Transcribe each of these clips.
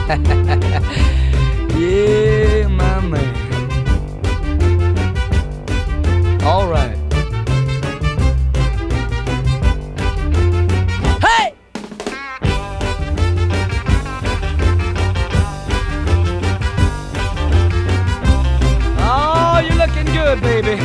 Yeah, my man. All right. Hey! Oh, you're looking good, baby.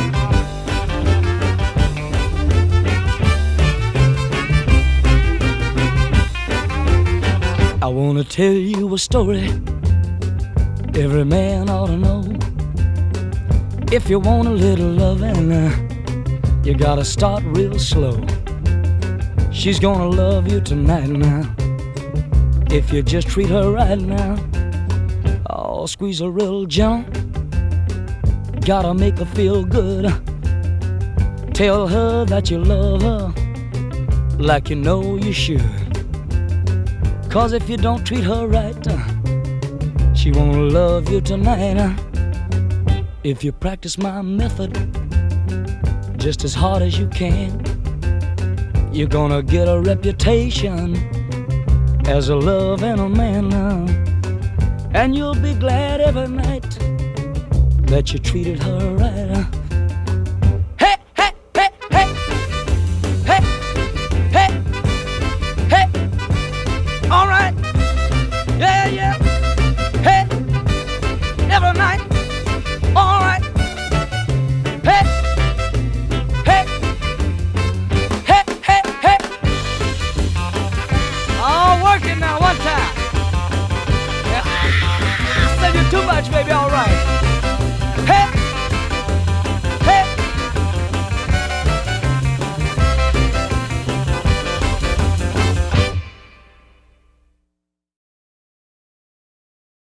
I wanna tell you a story every man ought to know. If you want a little loving, you gotta start real slow. She's gonna love you tonight now, if you just treat her right now. Oh, squeeze her real gentle, gotta make her feel good. Tell her that you love her like you know you should. 'Cause if you don't treat her right, she won't love you tonight. If you practice my method just as hard as you can, you're gonna get a reputation as a loving a man. And you'll be glad every night that you treated her right.